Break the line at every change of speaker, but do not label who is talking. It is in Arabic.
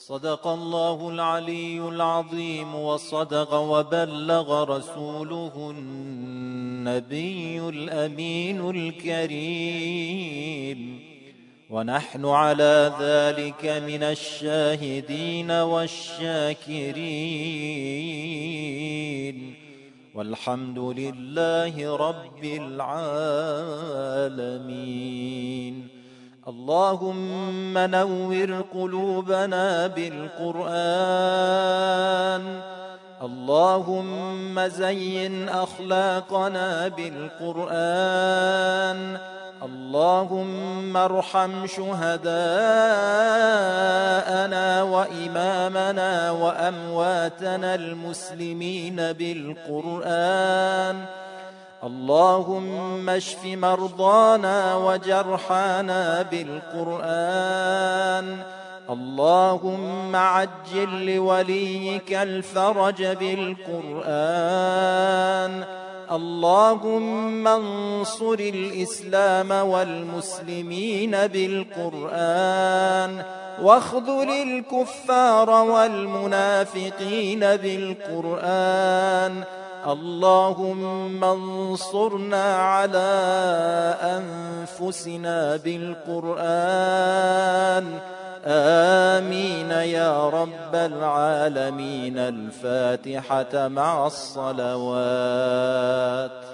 صدق الله العلي العظيم، وصدق وبلغ رسوله النبي الأمين الكريم، ونحن على ذلك من الشاهدين والشاكرين، والحمد لله رب العالمين. اللهم نور قلوبنا بالقرآن، اللهم زين أخلاقنا بالقرآن، اللهم ارحم شهداءنا وإمامنا وأمواتنا المسلمين بالقرآن، اللهم اشف مرضانا وجرحانا بالقرآن، اللهم عجل لوليك الفرج بالقرآن، اللهم انصر الإسلام والمسلمين بالقرآن، واخذل الكفار والمنافقين بالقرآن، اللهم انصرنا على أنفسنا بالقرآن. آمين يا رب العالمين. الفاتحة مع الصلوات.